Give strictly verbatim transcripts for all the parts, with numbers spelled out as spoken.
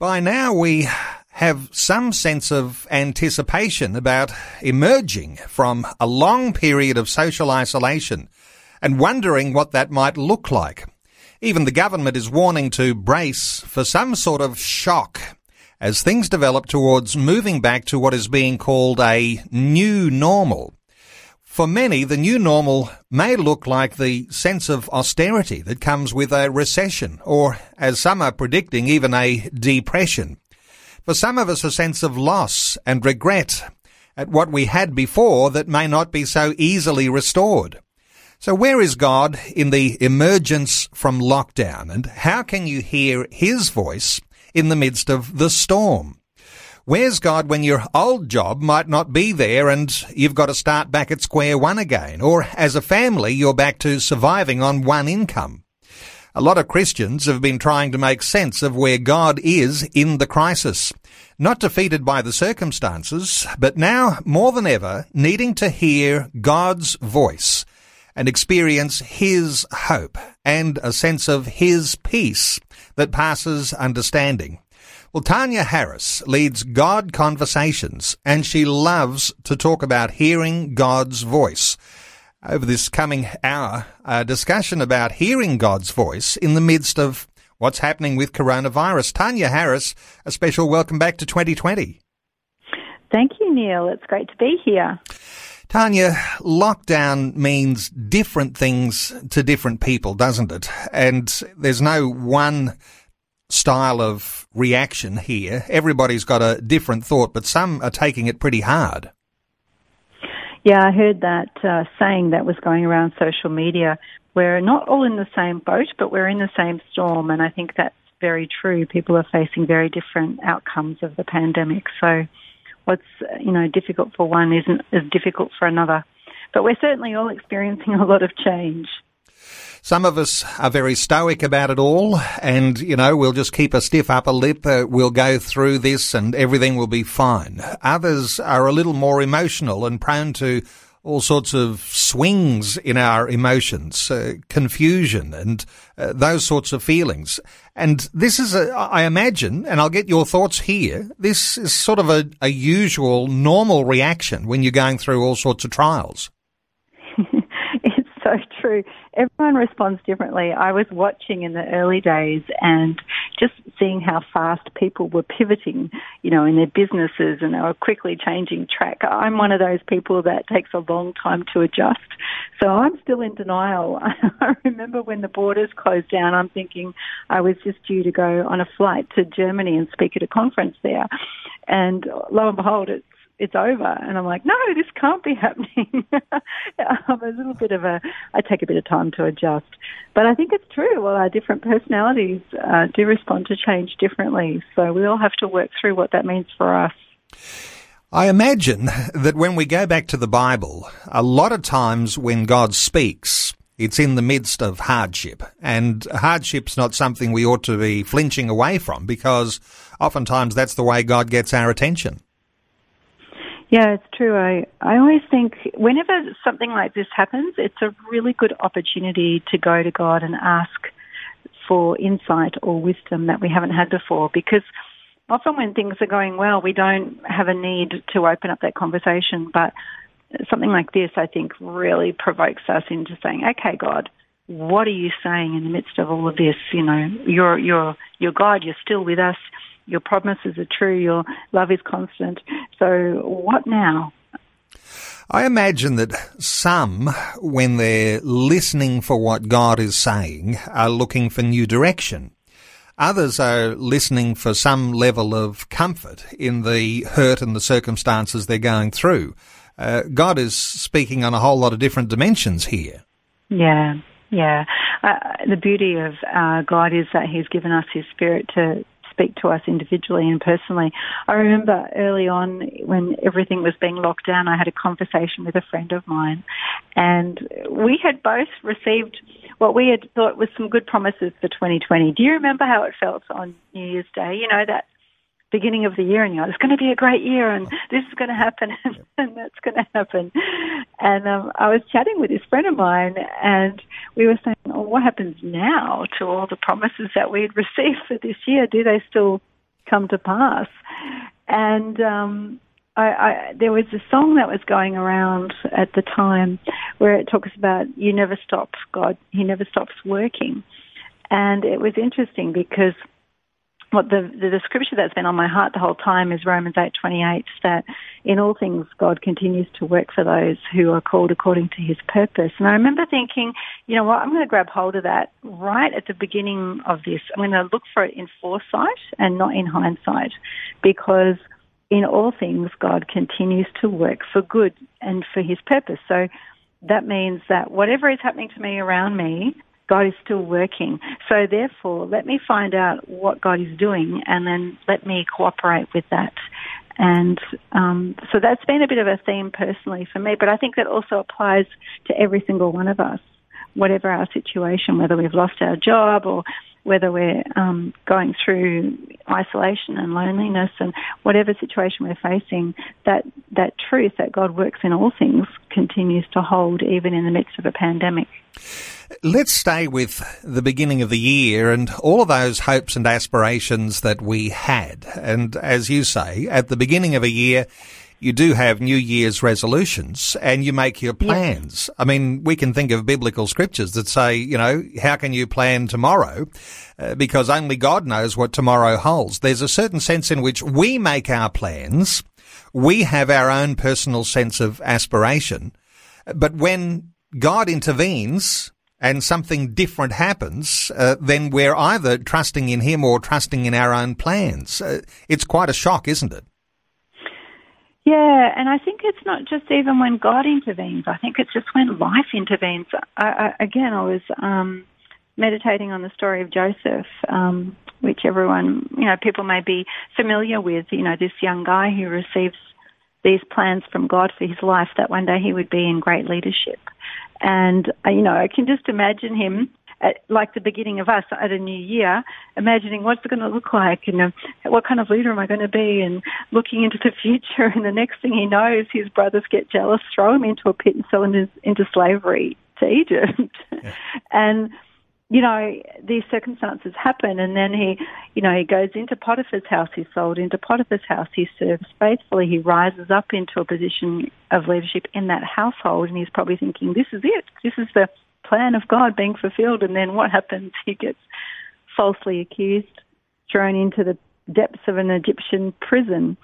By now we have some sense of anticipation about emerging from a long period of social isolation and wondering what that might look like. Even the government is warning to brace for some sort of shock as things develop towards moving back to what is being called a new normal. For many, the new normal may look like the sense of austerity that comes with a recession, or, as some are predicting, even a depression. For some of us, a sense of loss and regret at what we had before that may not be so easily restored. So where is God in the emergence from lockdown, and how can you hear his voice in the midst of the storm? Where's God when your old job might not be there and you've got to start back at square one again? Or as a family, you're back to surviving on one income. A lot of Christians have been trying to make sense of where God is in the crisis. Not defeated by the circumstances, but now more than ever needing to hear God's voice and experience his hope and a sense of his peace that passes understanding. Well, Tanya Harris leads God Conversations, and she loves to talk about hearing God's voice. Over this coming hour, a discussion about hearing God's voice in the midst of what's happening with coronavirus. Tanya Harris, a special welcome back to twenty twenty. Thank you, Neil. It's great to be here. Tanya, lockdown means different things to different people, doesn't it? And there's no one style of reaction here. Everybody's got a different thought, but some are taking it pretty hard. Yeah, I heard that uh, saying that was going around social media. We're not all in the same boat, but we're in the same storm, and I think that's very true. People are facing very different outcomes of the pandemic, so what's, you know, difficult for one isn't as difficult for another. But we're certainly all experiencing a lot of change. Some of us are very stoic about it all, and, you know, we'll just keep a stiff upper lip. Uh, we'll go through this and everything will be fine. Others are a little more emotional and prone to all sorts of swings in our emotions, uh, confusion and uh, those sorts of feelings. And this is, a, I imagine, and I'll get your thoughts here, this is sort of a, a usual, normal reaction when you're going through all sorts of trials. It's so true. Everyone responds differently. I was watching in the early days and just seeing how fast people were pivoting, you know, in their businesses, and they were quickly changing track. I'm one of those people that takes a long time to adjust. So I'm still in denial. I remember when the borders closed down, I'm thinking I was just due to go on a flight to Germany and speak at a conference there. And lo and behold, it's it's over. And I'm like, no, this can't be happening. I'm a little bit of a, I take a bit of time to adjust. But I think it's true. Well, our different personalities uh, do respond to change differently. So we all have to work through what that means for us. I imagine that when we go back to the Bible, a lot of times when God speaks, it's in the midst of hardship. And hardship's not something we ought to be flinching away from, because oftentimes that's the way God gets our attention. Yeah, it's true. I, I always think whenever something like this happens, it's a really good opportunity to go to God and ask for insight or wisdom that we haven't had before, because often when things are going well, we don't have a need to open up that conversation. But something like this, I think, really provokes us into saying, okay, God, what are you saying in the midst of all of this? You know, you're, you're, you're God, you're still with us. Your promises are true. Your love is constant. So what now? I imagine that some, when they're listening for what God is saying, are looking for new direction. Others are listening for some level of comfort in the hurt and the circumstances they're going through. Uh, God is speaking on a whole lot of different dimensions here. Yeah, yeah. Uh, the beauty of uh, God is that he's given us his Spirit to speak to us individually and personally. I remember early on when everything was being locked down, I had a conversation with a friend of mine, and we had both received what we had thought was some good promises for twenty twenty. Do you remember how it felt on New Year's Day? You know, that beginning of the year, and you're like, it's going to be a great year, and this is going to happen, and, and that's going to happen. And um, I was chatting with this friend of mine, and we were saying, oh, what happens now to all the promises that we had received for this year? Do they still come to pass. And um, I, I, there was a song that was going around at the time where it talks about you never stop, God, He never stops working. And it was interesting because what the, the, the scripture that's been on my heart the whole time is Romans eight twenty-eight, that in all things God continues to work for those who are called according to His purpose. And I remember thinking, you know what, I'm going to grab hold of that right at the beginning of this. I'm going to look for it in foresight and not in hindsight, because in all things God continues to work for good and for His purpose. So that means that whatever is happening to me around me, God is still working. So therefore, let me find out what God is doing and then let me cooperate with that. And um, so that's been a bit of a theme personally for me, but I think that also applies to every single one of us, whatever our situation, whether we've lost our job or whether we're um, going through isolation and loneliness and whatever situation we're facing, that, that truth that God works in all things continues to hold even in the midst of a pandemic. Let's stay with the beginning of the year and all of those hopes and aspirations that we had. And as you say, at the beginning of a year, you do have New Year's resolutions and you make your plans. Yeah. I mean, we can think of biblical scriptures that say, you know, how can you plan tomorrow? Uh, because only God knows what tomorrow holds. There's a certain sense in which we make our plans. We have our own personal sense of aspiration. But when God intervenes and something different happens, uh, then we're either trusting in Him or trusting in our own plans. Uh, it's quite a shock, isn't it? Yeah, and I think it's not just even when God intervenes. I think it's just when life intervenes. I, I, again, I was um, meditating on the story of Joseph, um, which everyone, you know, people may be familiar with. You know, this young guy who receives these plans from God for his life, that one day he would be in great leadership. And, uh, you know, I can just imagine him, at, like the beginning of us at a new year, imagining what's it going to look like and uh, what kind of leader am I going to be, and looking into the future. And the next thing he knows, his brothers get jealous, throw him into a pit and sell him into, into slavery to Egypt. Yeah. And, you know, these circumstances happen, and then he, you know, he goes into Potiphar's house, he's sold into Potiphar's house, he serves faithfully, he rises up into a position of leadership in that household, and he's probably thinking, this is it, this is the plan of God being fulfilled. And then what happens? He gets falsely accused, thrown into the depths of an Egyptian prison,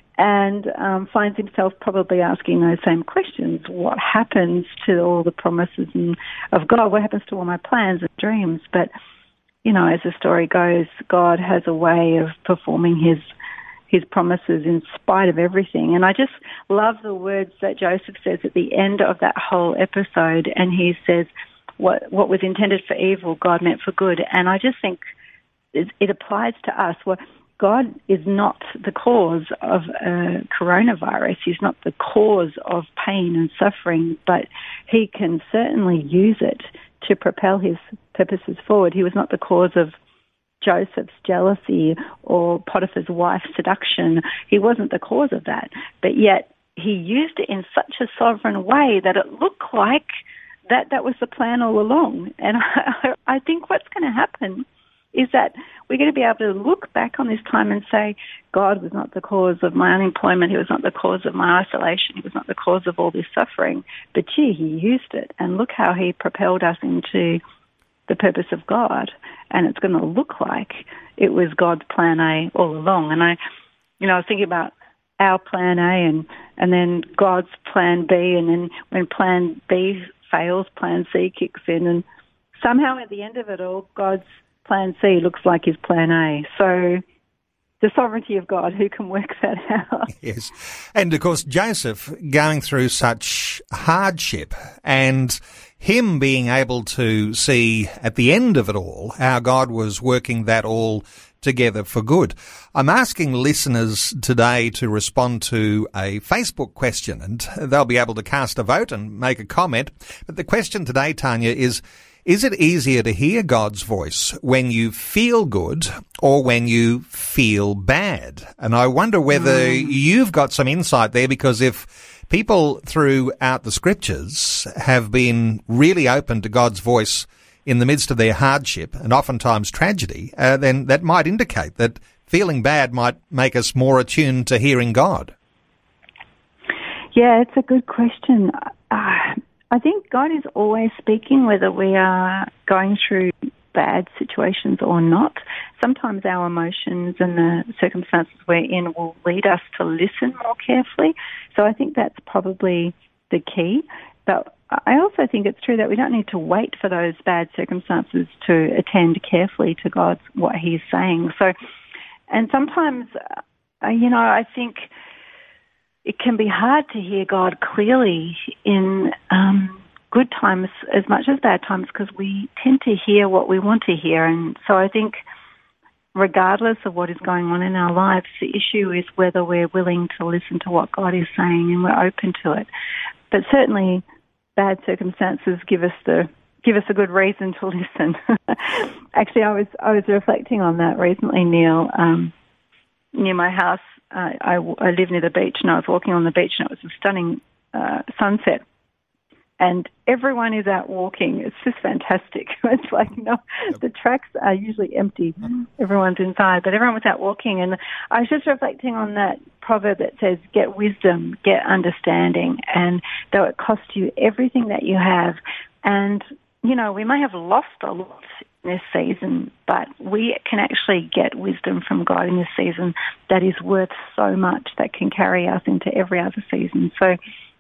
and um, finds himself probably asking those same questions. What happens to all the promises and, of God? What happens to all my plans and dreams? But, you know, as the story goes, God has a way of performing his his promises in spite of everything. And I just love the words that Joseph says at the end of that whole episode. And he says, what what was intended for evil, God meant for good. And I just think it, it applies to us. Well, God is not the cause of uh, coronavirus. He's not the cause of pain and suffering, but he can certainly use it to propel his purposes forward. He was not the cause of Joseph's jealousy or Potiphar's wife's seduction. He wasn't the cause of that, but yet he used it in such a sovereign way that it looked like that that was the plan all along. And I, I think what's going to happen is that we're going to be able to look back on this time and say, God was not the cause of my unemployment, he was not the cause of my isolation, he was not the cause of all this suffering, but gee, he used it, and look how he propelled us into the purpose of God, and it's going to look like it was God's plan A all along. And I, you know, I was thinking about our plan A and, and then God's plan B, and then when plan B fails, plan C kicks in, and somehow at the end of it all, God's plan C looks like his plan A. So the sovereignty of God, who can work that out? Yes. And of course, Joseph going through such hardship, and him being able to see at the end of it all how God was working that all together for good. I'm asking listeners today to respond to a Facebook question, and they'll be able to cast a vote and make a comment. But the question today, Tanya, is, is it easier to hear God's voice when you feel good or when you feel bad? And I wonder whether mm. you've got some insight there, because if people throughout the scriptures have been really open to God's voice in the midst of their hardship and oftentimes tragedy, uh, then that might indicate that feeling bad might make us more attuned to hearing God? Yeah, it's a good question. Uh, I think God is always speaking, whether we are going through bad situations or not. Sometimes our emotions and the circumstances we're in will lead us to listen more carefully. So I think that's probably the key. But I also think it's true that we don't need to wait for those bad circumstances to attend carefully to God's, what He's saying. So, and sometimes, uh, you know, I think it can be hard to hear God clearly in um, good times as much as bad times, because we tend to hear what we want to hear. And so I think regardless of what is going on in our lives, the issue is whether we're willing to listen to what God is saying and we're open to it. But certainly bad circumstances give us the give us a good reason to listen. Actually, I was I was reflecting on that recently, Neil. Um, near my house, uh, I, I live near the beach, and I was walking on the beach, and it was a stunning uh, sunset. And everyone is out walking. It's just fantastic. It's like, no, the tracks are usually empty. Everyone's inside, but everyone was out walking. And I was just reflecting on that proverb that says, get wisdom, get understanding. And though it costs you everything that you have, and, you know, we may have lost a lot in this season, but we can actually get wisdom from God in this season that is worth so much, that can carry us into every other season. So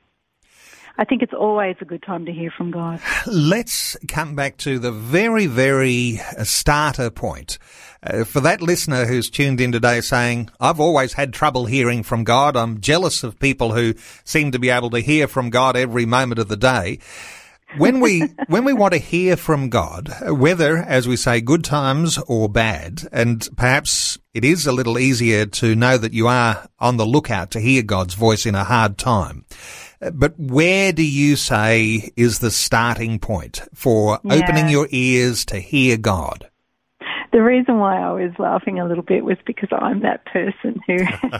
I think it's always a good time to hear from God. Let's come back to the very, very starter point. Uh, for that listener who's tuned in today saying, I've always had trouble hearing from God, I'm jealous of people who seem to be able to hear from God every moment of the day. When we when we want to hear from God, whether, as we say, good times or bad, and perhaps it is a little easier to know that you are on the lookout to hear God's voice in a hard time, but where do you say is the starting point for yeah. opening your ears to hear God? The reason why I was laughing a little bit was because I'm that person who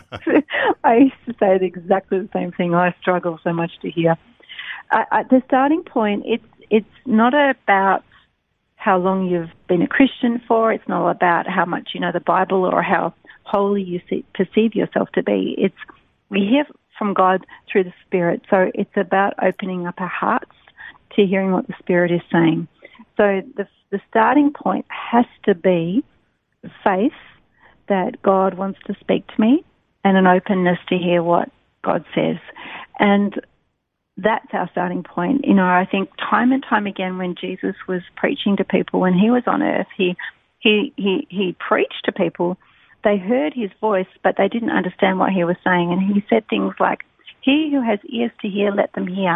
I used to say exactly the same thing. I struggle so much to hear. Uh, at the starting point, it's it's not about how long you've been a Christian for. It's not about how much you know the Bible or how holy you see, perceive yourself to be. It's we hear from God through the Spirit. So it's about opening up our hearts to hearing what the Spirit is saying. So the the starting point has to be faith that God wants to speak to me, and an openness to hear what God says. And that's our starting point. You know, I think time and time again when Jesus was preaching to people, when he was on earth, he he he, he preached to people. They heard his voice, but they didn't understand what he was saying. And he said things like, he who has ears to hear, let them hear.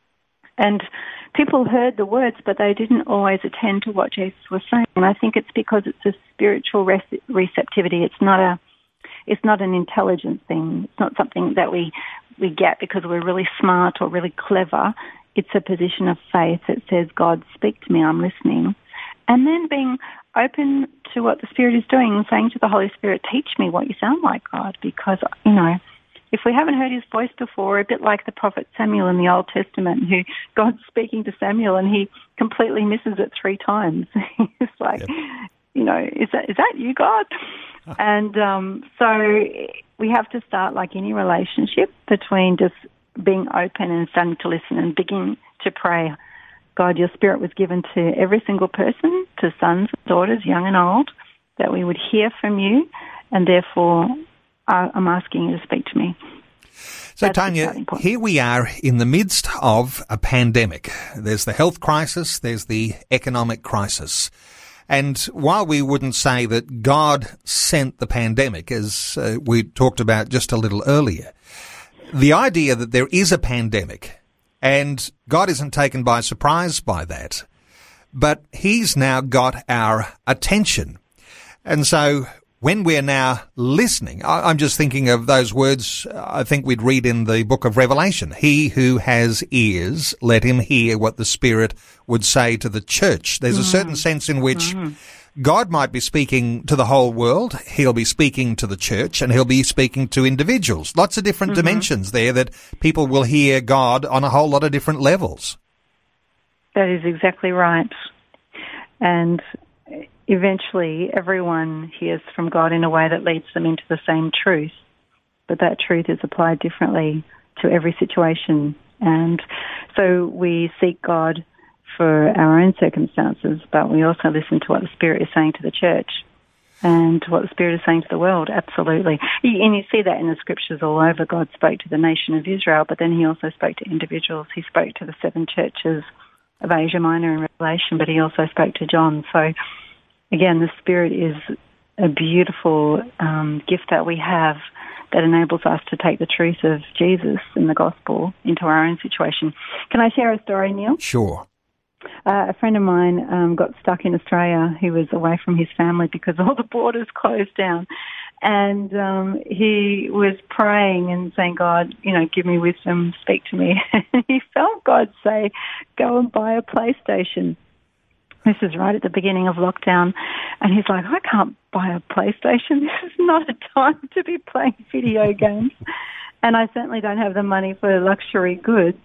And people heard the words, but they didn't always attend to what Jesus was saying. And I think it's because it's a spiritual rece- receptivity. It's not a, it's not an intelligent thing. It's not something that we, we get because we're really smart or really clever. It's a position of faith that says, God, speak to me, I'm listening. And then being open to what the Spirit is doing and saying to the Holy Spirit, teach me what you sound like, God, because, you know, if we haven't heard his voice before, a bit like the prophet Samuel in the Old Testament, who God's speaking to Samuel and he completely misses it three times. It's like, yep. you know, is that is that you, God? And um, so we have to start, like any relationship, between just being open and starting to listen and beginning to pray. God, your Spirit was given to every single person, to sons and daughters, young and old, that we would hear from you, and therefore I'm asking you to speak to me. So, That's Tanya, here we are in the midst of a pandemic. There's the health crisis, there's the economic crisis. And while we wouldn't say that God sent the pandemic, as uh, we talked about just a little earlier, the idea that there is a pandemic and God isn't taken by surprise by that, but he's now got our attention. And so when we're now listening, I'm just thinking of those words I think we'd read in the book of Revelation. He who has ears, let him hear what the Spirit would say to the church. There's mm. a certain sense in which mm. God might be speaking to the whole world, he'll be speaking to the church, and he'll be speaking to individuals. Lots of different mm-hmm. dimensions there that people will hear God on a whole lot of different levels. That is exactly right. And eventually everyone hears from God in a way that leads them into the same truth, but that truth is applied differently to every situation. And so we seek God for our own circumstances, but we also listen to what the Spirit is saying to the church and what the Spirit is saying to the world, absolutely. And you see that in the scriptures all over. God spoke to the nation of Israel, but then he also spoke to individuals. He spoke to the seven churches of Asia Minor in Revelation, but he also spoke to John. So, again, the Spirit is a beautiful um, gift that we have that enables us to take the truth of Jesus and the gospel into our own situation. Can I share a story, Neil? Sure. Uh, a friend of mine um, got stuck in Australia. He was away from his family because all the borders closed down. And um, he was praying and saying, God, you know, give me wisdom, speak to me. And he felt God say, go and buy a PlayStation. This is right at the beginning of lockdown. And he's like, I can't buy a PlayStation. This is not a time to be playing video games. And I certainly don't have the money for luxury goods.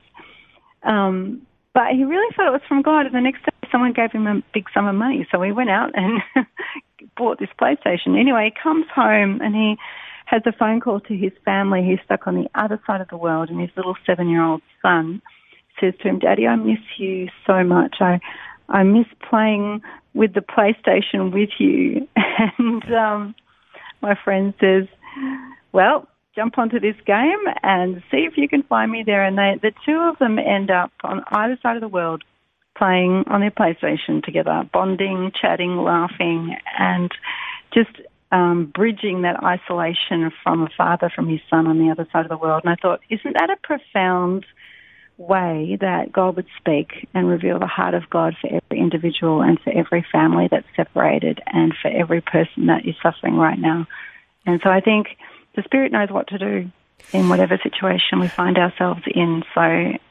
Um But he really thought it was from God, and the next day someone gave him a big sum of money. So he went out and bought this PlayStation. Anyway, he comes home and he has a phone call to his family. He's stuck on the other side of the world, and his little seven-year-old son says to him, Daddy, I miss you so much. I I miss playing with the PlayStation with you. And um, my friend says, well, jump onto this game and see if you can find me there. And they, the two of them end up on either side of the world playing on their PlayStation together, bonding, chatting, laughing, and just um, bridging that isolation from a father from his son on the other side of the world. And I thought, isn't that a profound way that God would speak and reveal the heart of God for every individual and for every family that's separated and for every person that is suffering right now? And so I think the Spirit knows what to do in whatever situation we find ourselves in. So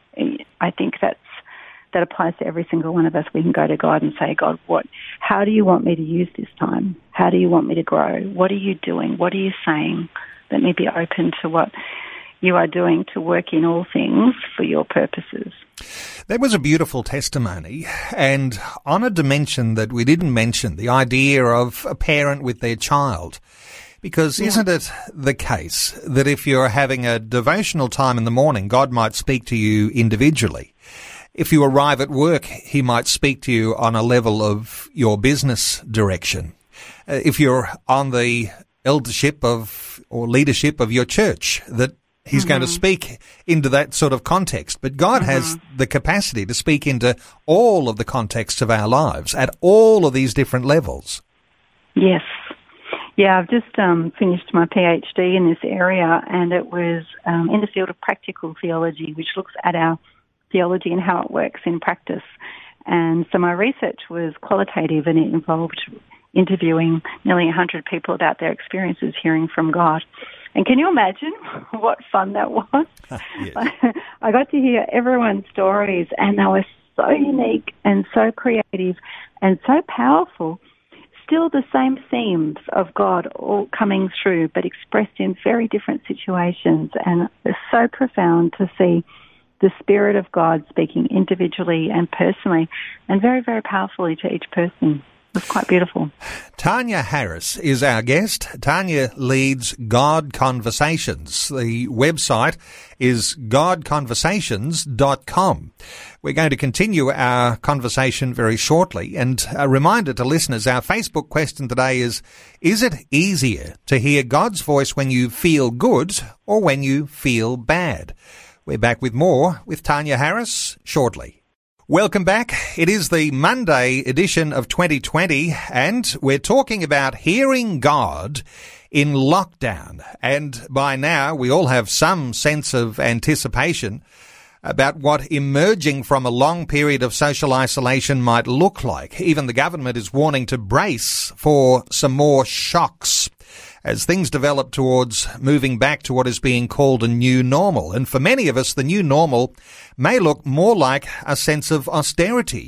I think that's, that applies to every single one of us. We can go to God and say, God, what? How do you want me to use this time? How do you want me to grow? What are you doing? What are you saying? Let me be open to what you are doing to work in all things for your purposes. That was a beautiful testimony, and on a dimension that we didn't mention, the idea of a parent with their child. Because yeah. Isn't it the case that if you're having a devotional time in the morning, God might speak to you individually? If you arrive at work, he might speak to you on a level of your business direction. Uh, if you're on the eldership of or leadership of your church, that he's mm-hmm. going to speak into that sort of context. But God mm-hmm. has the capacity to speak into all of the contexts of our lives at all of these different levels. Yes. Yeah, I've just um, finished my PhD in this area, and it was um, in the field of practical theology, which looks at our theology and how it works in practice. And so my research was qualitative, and it involved interviewing nearly one hundred people about their experiences hearing from God. And can you imagine what fun that was? Yes. I got to hear everyone's stories, and they were so unique and so creative and so powerful. Still the same themes of God all coming through, but expressed in very different situations. And it's so profound to see the Spirit of God speaking individually and personally, and very, very powerfully to each person. It was quite beautiful. Tanya Harris is our guest. Tanya leads God Conversations. The website is god conversations dot com. We're going to continue our conversation very shortly. And a reminder to listeners, our Facebook question today is, is it easier to hear God's voice when you feel good or when you feel bad? We're back with more with Tanya Harris shortly. Welcome back. It is the Monday edition of twenty twenty, and we're talking about hearing God in lockdown. And by now, we all have some sense of anticipation about what emerging from a long period of social isolation might look like. Even the government is warning to brace for some more shocks as things develop towards moving back to what is being called a new normal. And for many of us, the new normal may look more like a sense of austerity,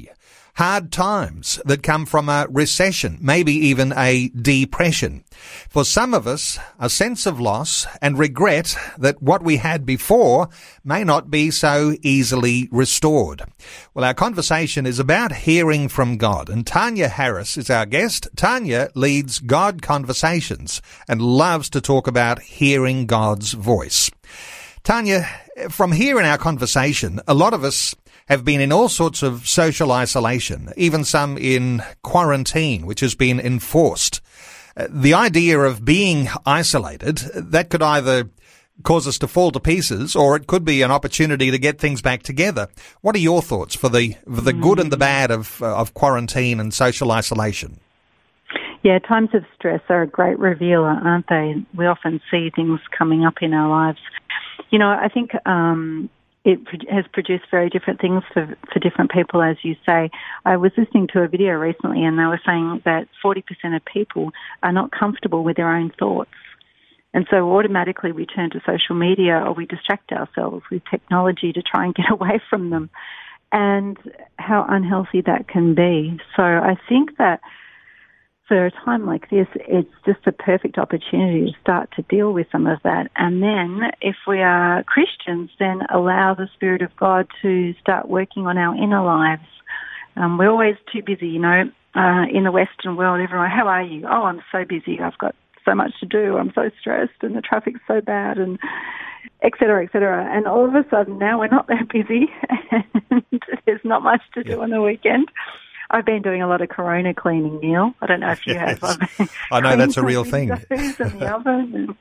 hard times that come from a recession, maybe even a depression. For some of us, a sense of loss and regret that what we had before may not be so easily restored. Well, our conversation is about hearing from God, and Tanya Harris is our guest. Tanya leads God Conversations and loves to talk about hearing God's voice. Tanya, from here in our conversation, a lot of us have been in all sorts of social isolation, even some in quarantine, which has been enforced. Uh, the idea of being isolated, that could either cause us to fall to pieces, or it could be an opportunity to get things back together. What are your thoughts for the for the good and the bad of uh, of quarantine and social isolation? Yeah, times of stress are a great revealer, aren't they? We often see things coming up in our lives. You know, I think um, it has produced very different things for, for different people, as you say. I was listening to a video recently, and they were saying that forty percent of people are not comfortable with their own thoughts. And so automatically we turn to social media, or we distract ourselves with technology to try and get away from them, and how unhealthy that can be. So I think that for a time like this, it's just a perfect opportunity to start to deal with some of that. And then, if we are Christians, then allow the Spirit of God to start working on our inner lives. Um, we're always too busy, you know, uh, in the Western world. Everyone, how are you? Oh, I'm so busy. I've got so much to do. I'm so stressed, and the traffic's so bad, and et cetera, et cetera. And all of a sudden, now we're not that busy, and there's not much to do yeah. on the weekend. I've been doing a lot of corona cleaning, Neil. I don't know if you yes. have. I know that's a real thing. And the oven.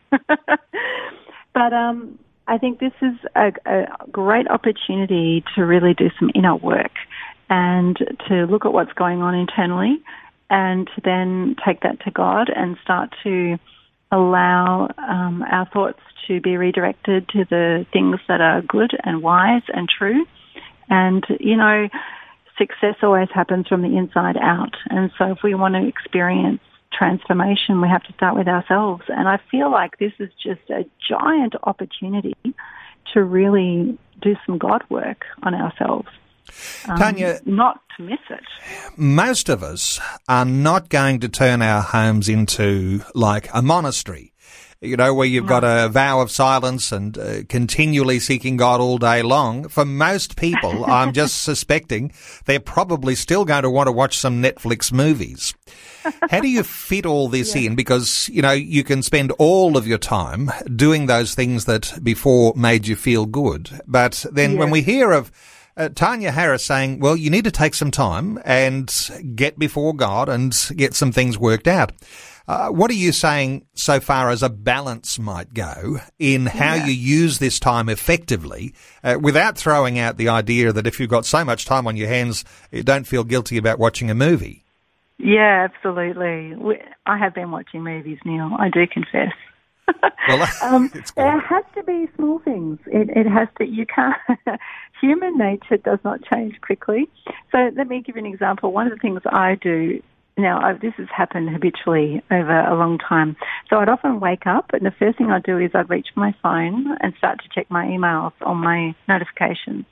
But um, I think this is a, a great opportunity to really do some inner work and to look at what's going on internally, and to then take that to God and start to allow um, our thoughts to be redirected to the things that are good and wise and true. And, you know, success always happens from the inside out. And so if we want to experience transformation, we have to start with ourselves. And I feel like this is just a giant opportunity to really do some God work on ourselves. Um, Tanya, not to miss it. Most of us are not going to turn our homes into like a monastery, you know, where you've got a vow of silence and uh, continually seeking God all day long. For most people, I'm just suspecting they're probably still going to want to watch some Netflix movies. How do you fit all this yeah. in? Because, you know, you can spend all of your time doing those things that before made you feel good. But then yeah. when we hear of uh, Tanya Harris saying, well, you need to take some time and get before God and get some things worked out. Uh, what are you saying so far as a balance might go in how yeah. you use this time effectively uh, without throwing out the idea that if you've got so much time on your hands, you don't feel guilty about watching a movie? Yeah, absolutely. We, I have been watching movies, Neil. I do confess. Well, um, there has to be small things. It, it has to. You can't. Human nature does not change quickly. So let me give you an example. One of the things I do. Now, I, this has happened habitually over a long time. So I'd often wake up, and the first thing I'd do is I'd reach for my phone and start to check my emails on my notifications.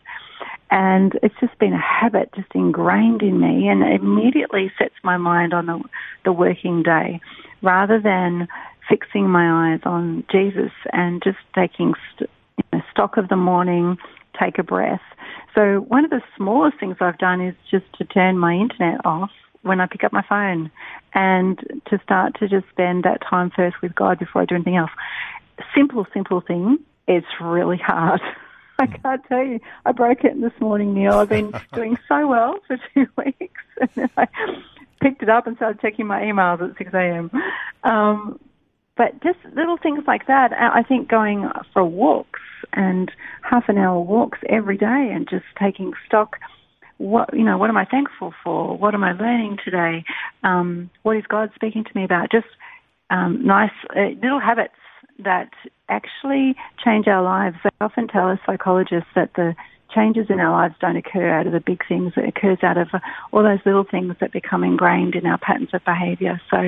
And it's just been a habit just ingrained in me, and it immediately sets my mind on the, the working day, rather than fixing my eyes on Jesus and just taking st- you know, stock of the morning, take a breath. So one of the smallest things I've done is just to turn my internet off when I pick up my phone, and to start to just spend that time first with God before I do anything else. Simple, simple thing. It's really hard. I can't tell you. I broke it this morning, Neil. I've been doing so well for two weeks. And then I picked it up and started checking my emails at six a.m. Um, but just little things like that. I think going for walks, and half an hour walks every day, and just taking stock. What, you know, what am I thankful for? What am I learning today? Um, what is God speaking to me about? Just um, nice uh, little habits that actually change our lives. They often tell us, psychologists, that the changes in our lives don't occur out of the big things. It occurs out of uh, all those little things that become ingrained in our patterns of behaviour. So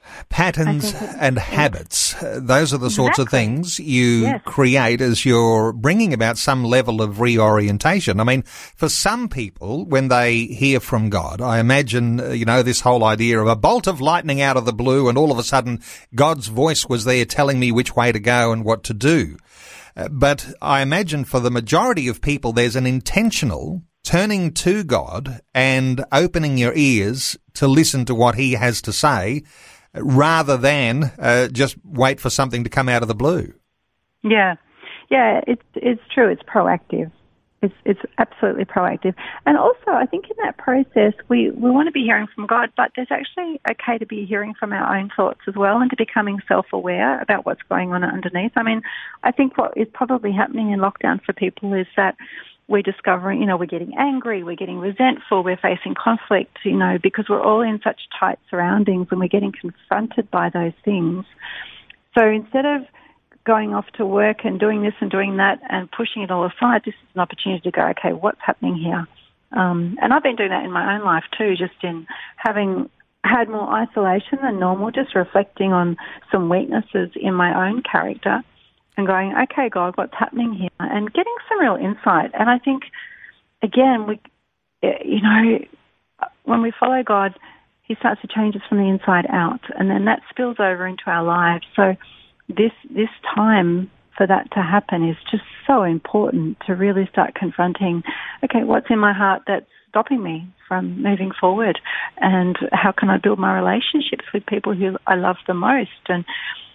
Patterns and habits, uh, those are the sorts Exactly. of things you Yes. create as you're bringing about some level of reorientation. I mean, for some people, when they hear from God, I imagine, uh, you know, this whole idea of a bolt of lightning out of the blue and all of a sudden God's voice was there telling me which way to go and what to do. Uh, but I imagine for the majority of people, there's an intentional turning to God and opening your ears to listen to what he has to say, rather than uh, just wait for something to come out of the blue. Yeah, yeah, it's it's true. It's proactive. It's it's absolutely proactive. And also, I think in that process, we, we want to be hearing from God, but there's actually okay to be hearing from our own thoughts as well, and to becoming self-aware about what's going on underneath. I mean, I think what is probably happening in lockdown for people is that we're discovering, you know, we're getting angry, we're getting resentful, we're facing conflict, you know, because we're all in such tight surroundings and we're getting confronted by those things. So instead of going off to work and doing this and doing that and pushing it all aside, this is an opportunity to go, okay, what's happening here? Um, and I've been doing that in my own life too, just in having had more isolation than normal, just reflecting on some weaknesses in my own character and going, okay, God, what's happening here? And getting some real insight. And I think, again, we, you know, when we follow God, he starts to change us from the inside out, and then that spills over into our lives. So this this time for that to happen is just so important, to really start confronting, okay, what's in my heart that's stopping me from moving forward, and how can I build my relationships with people who I love the most, and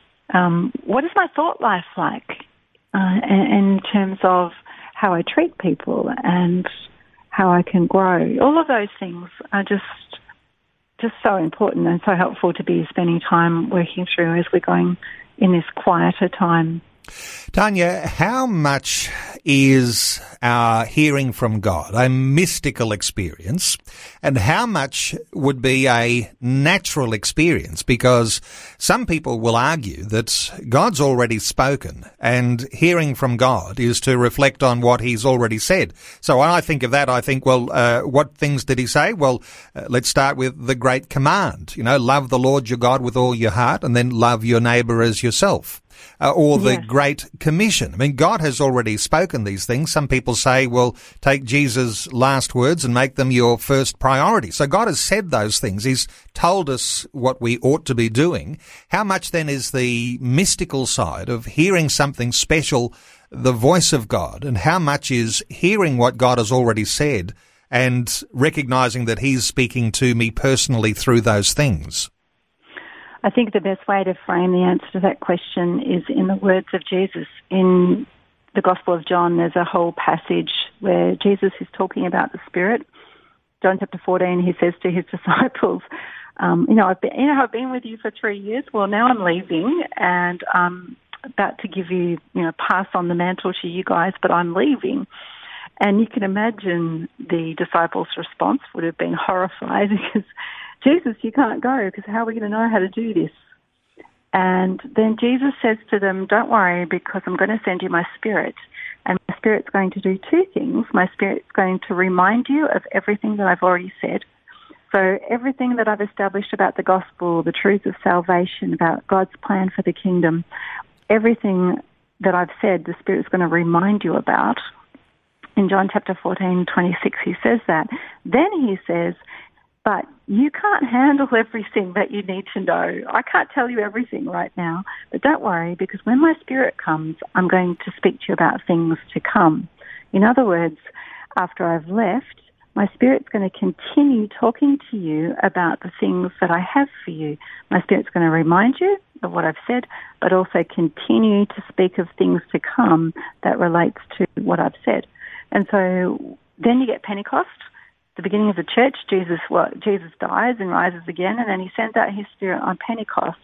Um, what is my thought life like uh, in, in terms of how I treat people and how I can grow? All of those things are just just so important and so helpful to be spending time working through as we're going in this quieter time. Tanya, how much is our hearing from God a mystical experience, and how much would be a natural experience? Because some people will argue that God's already spoken, and hearing from God is to reflect on what he's already said. So when I think of that, I think, well, uh, what things did he say? Well, uh, let's start with the great command. You know, love the Lord your God with all your heart, and then love your neighbour as yourself. Uh, or the Yes. Great Commission. I mean, God has already spoken these things. Some people say, well, take Jesus' last words and make them your first priority. So God has said those things. He's told us what we ought to be doing. How much then is the mystical side of hearing something special, the voice of God, and how much is hearing what God has already said and recognizing that he's speaking to me personally through those things? I think the best way to frame the answer to that question is in the words of Jesus. In the Gospel of John, there's a whole passage where Jesus is talking about the Spirit. John chapter fourteen, he says to his disciples, um, you know, I've been, you know, I've been with you for three years. Well, now I'm leaving, and I'm about to give you, you know, pass on the mantle to you guys, but I'm leaving. And you can imagine the disciples' response would have been horrified, because Jesus, you can't go, because how are we going to know how to do this? And then Jesus says to them, don't worry, because I'm going to send you my Spirit. And my Spirit's going to do two things. My Spirit's going to remind you of everything that I've already said. So everything that I've established about the gospel, the truth of salvation, about God's plan for the kingdom, everything that I've said, the Spirit's going to remind you about. In John chapter fourteen, twenty-six, he says that. Then he says, but you can't handle everything that you need to know. I can't tell you everything right now, but don't worry, because when my Spirit comes, I'm going to speak to you about things to come. In other words, after I've left, my Spirit's going to continue talking to you about the things that I have for you. My Spirit's going to remind you of what I've said, but also continue to speak of things to come that relates to what I've said. And so then you get Pentecost, the beginning of the church. Jesus, well, Jesus dies and rises again, and then he sends out his Spirit on Pentecost.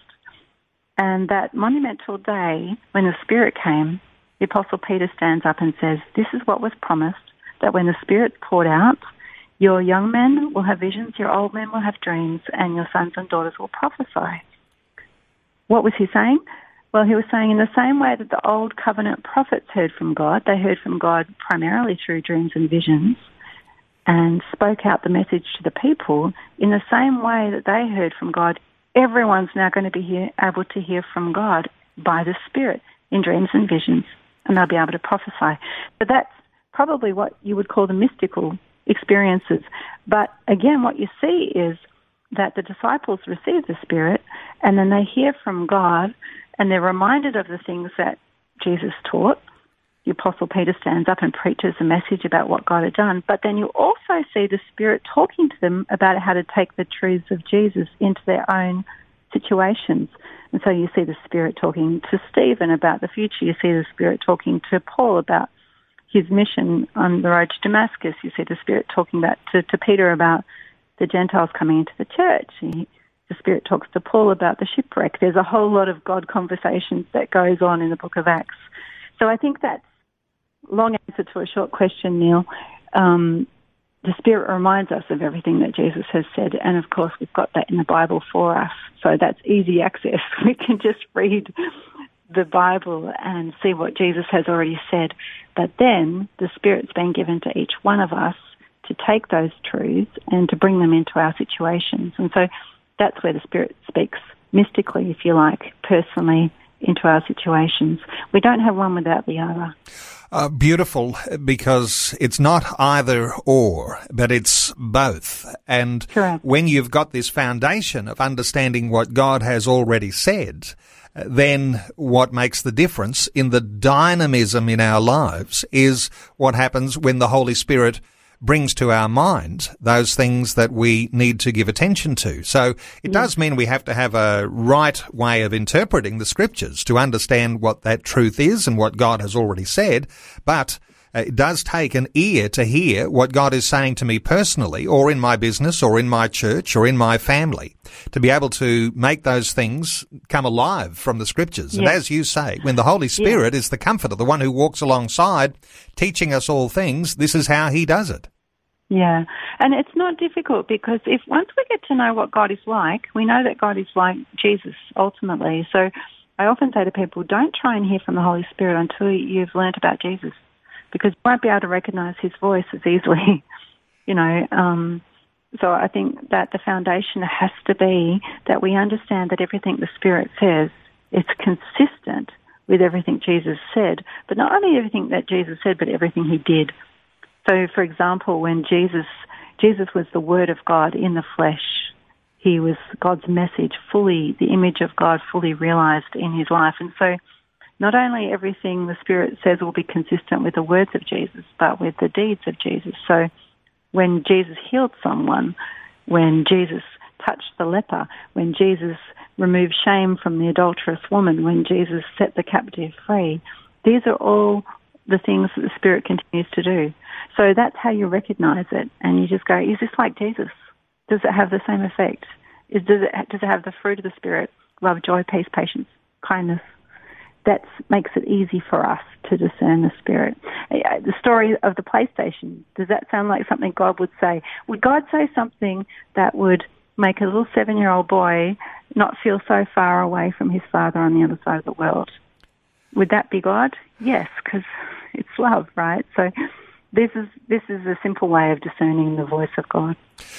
And that monumental day when the Spirit came, the Apostle Peter stands up and says, this is what was promised, that when the Spirit's poured out, your young men will have visions, your old men will have dreams, and your sons and daughters will prophesy. What was he saying? Well, he was saying in the same way that the old covenant prophets heard from God, they heard from God primarily through dreams and visions, and spoke out the message to the people, in the same way that they heard from God everyone's now going to be hear, able to hear from God by the Spirit in dreams and visions, and they'll be able to prophesy. But that's probably what you would call the mystical experiences. But again, what you see is that the disciples receive the Spirit, and then they hear from God, and they're reminded of the things that Jesus taught. The Apostle Peter stands up and preaches a message about what God had done. But then you also see the Spirit talking to them about how to take the truths of Jesus into their own situations. And so you see the Spirit talking to Stephen about the future. You see the Spirit talking to Paul about his mission on the road to Damascus. You see the Spirit talking about to, to Peter about the Gentiles coming into the church. He, the Spirit talks to Paul about the shipwreck. There's a whole lot of God conversations that goes on in the book of Acts. So I think that's long answer to a short question, Neil. Um, the Spirit reminds us of everything that Jesus has said, and of course we've got that in the Bible for us, so that's easy access. We can just read the Bible and see what Jesus has already said, but then the Spirit's been given to each one of us to take those truths and to bring them into our situations. And so that's where the Spirit speaks mystically, if you like, personally, into our situations. We don't have one without the other. Uh, beautiful, because it's not either or, but it's both. And Correct. When you've got this foundation of understanding what God has already said, then what makes the difference in the dynamism in our lives is what happens when the Holy Spirit brings to our mind those things that we need to give attention to. So it does mean we have to have a right way of interpreting the Scriptures to understand what that truth is and what God has already said, but it does take an ear to hear what God is saying to me personally, or in my business, or in my church, or in my family, to be able to make those things come alive from the Scriptures. Yes. And as you say, when the Holy Spirit yes. is the Comforter, the one who walks alongside, teaching us all things, this is how He does it. Yeah, and it's not difficult, because if once we get to know what God is like, we know that God is like Jesus ultimately. So I often say to people, don't try and hear from the Holy Spirit until you've learnt about Jesus, because you won't be able to recognize His voice as easily, you know. Um, so I think that the foundation has to be that we understand that everything the Spirit says is consistent with everything Jesus said, but not only everything that Jesus said, but everything He did. So, for example, when Jesus Jesus was the Word of God in the flesh, He was God's message fully, the image of God fully realized in His life. And so not only everything the Spirit says will be consistent with the words of Jesus, but with the deeds of Jesus. So when Jesus healed someone, when Jesus touched the leper, when Jesus removed shame from the adulterous woman, when Jesus set the captive free, these are all the things that the Spirit continues to do. So that's how you recognize it, and you just go, is this like Jesus? Does it have the same effect? Is, does it does it have the fruit of the Spirit, love, joy, peace, patience, kindness? That makes it easy for us to discern the Spirit. The story of the PlayStation, does that sound like something God would say? Would God say something that would make a little seven-year-old boy not feel so far away from his father on the other side of the world? Would that be God? Yes, because it's love, right? So this is this is a simple way of discerning the voice of God.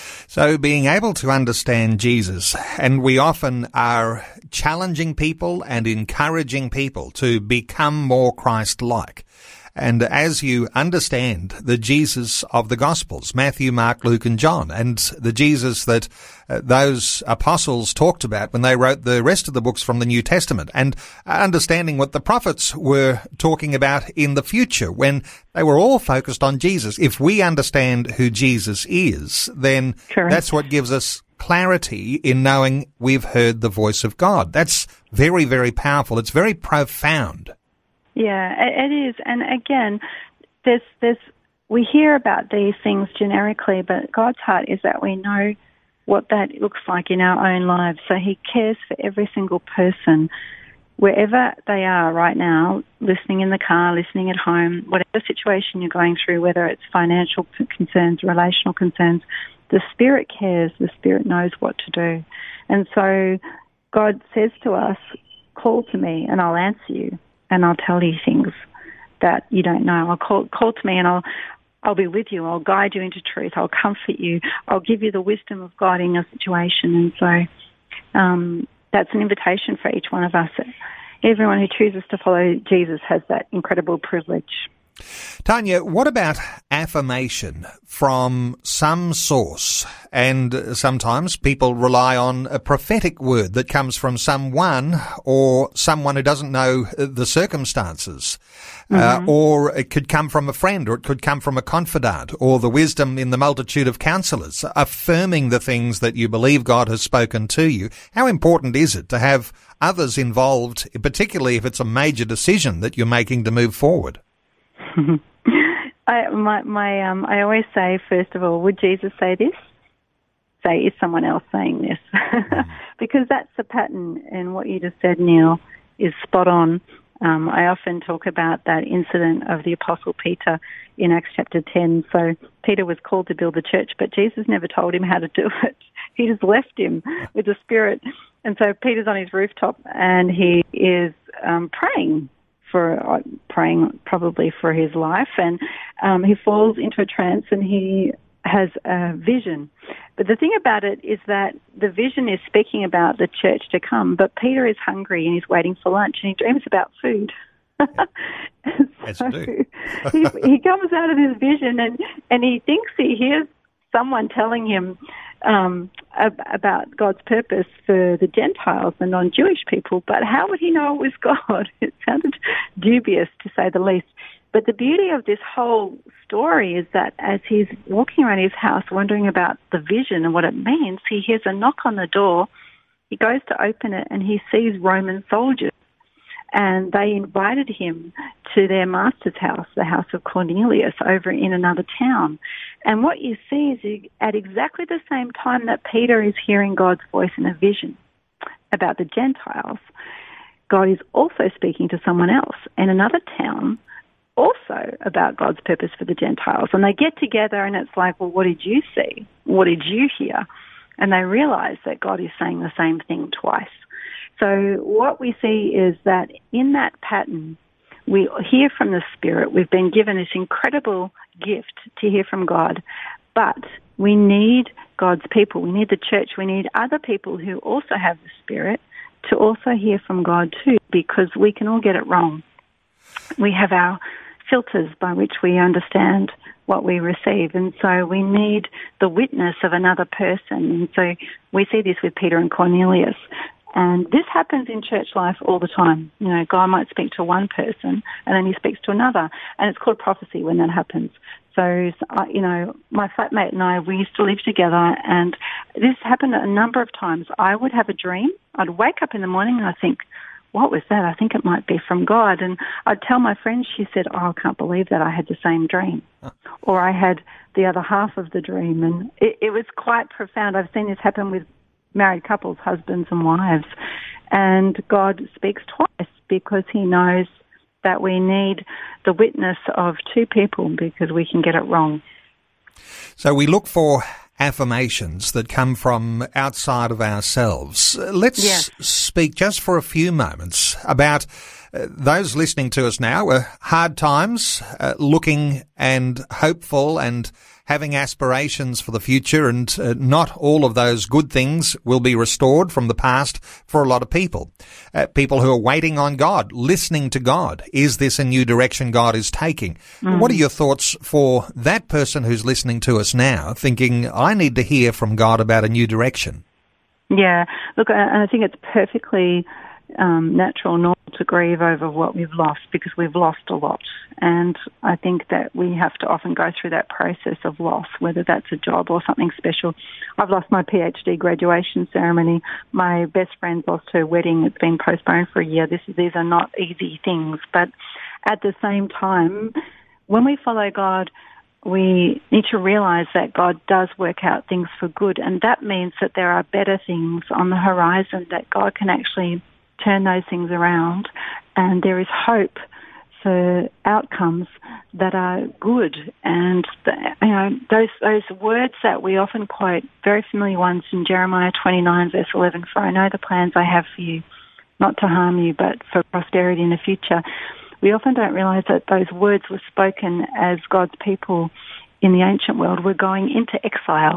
So being able to understand Jesus, and we often are challenging people and encouraging people to become more Christ-like. And as you understand the Jesus of the Gospels, Matthew, Mark, Luke and John, and the Jesus that uh, those apostles talked about when they wrote the rest of the books from the New Testament, and understanding what the prophets were talking about in the future when they were all focused on Jesus. If we understand who Jesus is, then Correct. That's what gives us clarity in knowing we've heard the voice of God. That's very, very powerful. It's very profound. Yeah, it is. And again, there's, there's, we hear about these things generically, but God's heart is that we know what that looks like in our own lives. So He cares for every single person, wherever they are right now, listening in the car, listening at home, whatever situation you're going through, whether it's financial concerns, relational concerns, the Spirit cares, the Spirit knows what to do. And so God says to us, call to me and I'll answer you. And I'll tell you things that you don't know. I'll call, call to me and I'll I'll be with you. I'll guide you into truth. I'll comfort you. I'll give you the wisdom of God in your situation. And so um, that's an invitation for each one of us. Everyone who chooses to follow Jesus has that incredible privilege. Tanya, what about affirmation from some source? And sometimes people rely on a prophetic word that comes from someone or someone who doesn't know the circumstances. Mm-hmm. Uh, or it could come from a friend, or it could come from a confidant, or the wisdom in the multitude of counselors, affirming the things that you believe God has spoken to you. How important is it to have others involved, particularly if it's a major decision that you're making to move forward? I, my, my, um, I always say, first of all, would Jesus say this? Say, is someone else saying this? Mm. Because that's the pattern, and what you just said, Neil, is spot on. Um, I often talk about that incident of the Apostle Peter in Acts chapter ten. So Peter was called to build the church, but Jesus never told him how to do it. He just left him with the Spirit. And so Peter's on his rooftop, and he is um, praying. For uh, praying probably for his life, and um, he falls into a trance and he has a vision. But the thing about it is that the vision is speaking about the church to come, but Peter is hungry and he's waiting for lunch and he dreams about food. so he, he comes out of his vision and, and he thinks he hears someone telling him um, ab- about God's purpose for the Gentiles, the non-Jewish people, but how would he know it was God? It sounded dubious, to say the least. But the beauty of this whole story is that as he's walking around his house wondering about the vision and what it means, he hears a knock on the door. He goes to open it and he sees Roman soldiers. And they invited him to their master's house, the house of Cornelius, over in another town. And what you see is at exactly the same time that Peter is hearing God's voice in a vision about the Gentiles, God is also speaking to someone else in another town also about God's purpose for the Gentiles. And they get together and it's like, well, what did you see? What did you hear? And they realize that God is saying the same thing twice. So what we see is that in that pattern, we hear from the Spirit. We've been given this incredible gift to hear from God, but we need God's people. We need the church. We need other people who also have the Spirit to also hear from God too, because we can all get it wrong. We have our filters by which we understand what we receive, and so we need the witness of another person. And so we see this with Peter and Cornelius. And this happens in church life all the time. You know, God might speak to one person and then he speaks to another. And it's called prophecy when that happens. So, you know, my flatmate and I, we used to live together, and this happened a number of times. I would have a dream. I'd wake up in the morning and I think, what was that? I think it might be from God. And I'd tell my friend, she said, oh, I can't believe that I had the same dream. Huh. Or I had the other half of the dream. And it, it was quite profound. I've seen this happen with married couples, husbands and wives. And God speaks twice because he knows that we need the witness of two people because we can get it wrong. So we look for affirmations that come from outside of ourselves. Let's yes. speak just for a few moments about uh, those listening to us now. Uh, hard times, uh, looking and hopeful and having aspirations for the future, and uh, not all of those good things will be restored from the past for a lot of people. Uh, people who are waiting on God, listening to God. Is this a new direction God is taking? Mm. What are your thoughts for that person who's listening to us now, thinking, I need to hear from God about a new direction? Yeah, look, and I think it's perfectly um, natural, normal to grieve over what we've lost, because we've lost a lot. And I think that we have to often go through that process of loss, whether that's a job or something special. I've lost my PhD graduation ceremony. My best friend lost her wedding. It's been postponed for a year. This, these are not easy things. But at the same time, when we follow God, we need to realize that God does work out things for good. And that means that there are better things on the horizon, that God can actually turn those things around. And there is hope for outcomes that are good. And the, you know, those those words that we often quote, very familiar ones in Jeremiah twenty-nine, verse eleven, for I know the plans I have for you, not to harm you, but for prosperity in the future. We often don't realize that those words were spoken as God's people in the ancient world were going into exile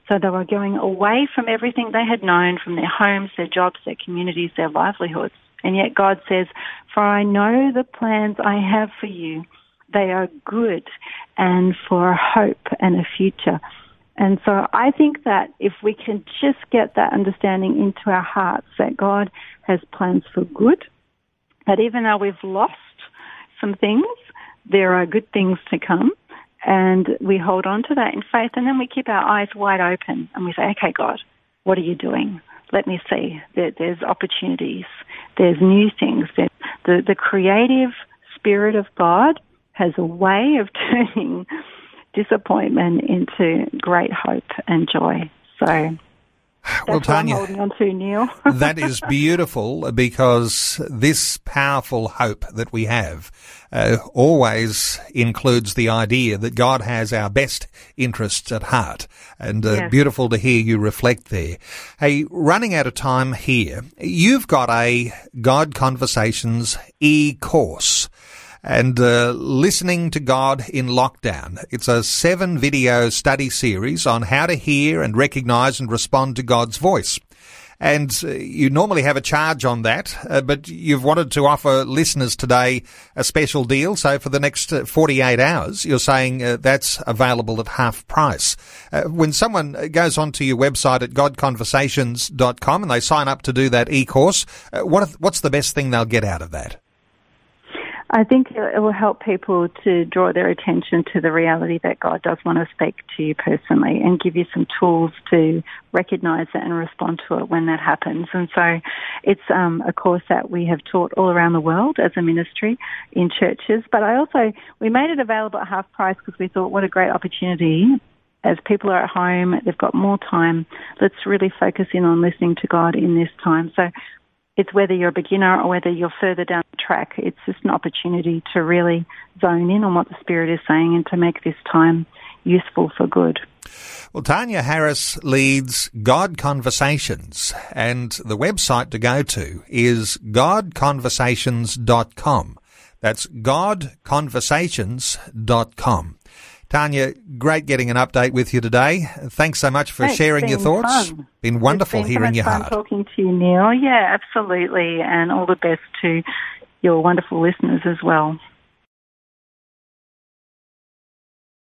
So they were going away from everything they had known, from their homes, their jobs, their communities, their livelihoods. And yet God says, for I know the plans I have for you. They are good and for a hope and a future. And so I think that if we can just get that understanding into our hearts that God has plans for good, that even though we've lost some things, there are good things to come, and we hold on to that in faith, and then we keep our eyes wide open and we say, okay, God, what are you doing? Let me see. There, there's opportunities. There's new things. There's the, the creative Spirit of God has a way of turning disappointment into great hope and joy. So that's well, Tanya, what I'm holding on to, Neil. That is beautiful, because this powerful hope that we have uh, always includes the idea that God has our best interests at heart. And uh, yes. Beautiful to hear you reflect there. Hey, running out of time here, you've got a God Conversations e-course. And uh, Listening to God in Lockdown. It's a seven video study series on how to hear and recognize and respond to God's voice. And uh, you normally have a charge on that, uh, but you've wanted to offer listeners today a special deal. So for the next uh, forty-eight hours, you're saying uh, that's available at half price. Uh, when someone goes onto your website at god conversations dot com and they sign up to do that e-course, uh, what, what's the best thing they'll get out of that? I think it will help people to draw their attention to the reality that God does want to speak to you personally and give you some tools to recognize it and respond to it when that happens. And so it's um, a course that we have taught all around the world as a ministry in churches. But I also, we made it available at half price because we thought what a great opportunity. As people are at home, they've got more time. Let's really focus in on listening to God in this time. So it's whether you're a beginner or whether you're further down the track, it's just an opportunity to really zone in on what the Spirit is saying and to make this time useful for good. Well, Tanya Harris leads God Conversations, and the website to go to is god conversations dot com. That's god conversations dot com. Tanya, great getting an update with you today. Thanks so much for It's sharing your thoughts. Fun. Been wonderful it's been hearing so your fun heart. Talking to you, Neil. Yeah, absolutely. And all the best to your wonderful listeners as well.